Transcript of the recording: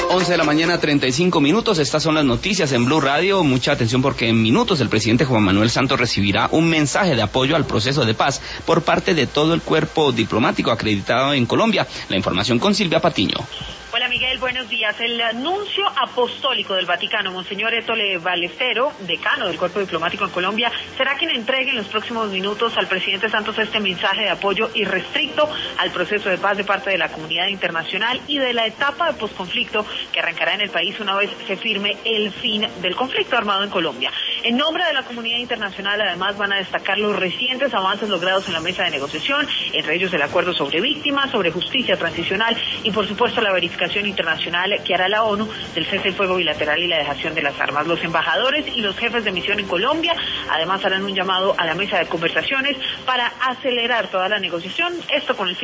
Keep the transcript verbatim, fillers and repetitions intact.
once de la mañana, treinta y cinco minutos. Estas son las noticias en Blue Radio. Mucha atención porque en minutos el presidente Juan Manuel Santos recibirá un mensaje de apoyo al proceso de paz por parte de todo el cuerpo diplomático acreditado en Colombia. La información con Silvia Patiño. Hola Miguel, buenos días. El nuncio apostólico del Vaticano, Monseñor Ettore Ballestero, decano del Cuerpo Diplomático en Colombia, será quien entregue en los próximos minutos al presidente Santos este mensaje de apoyo irrestricto al proceso de paz de parte de la comunidad internacional y de la etapa de posconflicto que arrancará en el país una vez se firme el fin del conflicto armado en Colombia. En nombre de la comunidad internacional, además, van a destacar los recientes avances logrados en la mesa de negociación, entre ellos el acuerdo sobre víctimas, sobre justicia transicional y, por supuesto, la verificación internacional que hará la ONU del cese del fuego bilateral y la dejación de las armas. Los embajadores y los jefes de misión en Colombia además harán un llamado a la mesa de conversaciones para acelerar toda la negociación, esto con el fin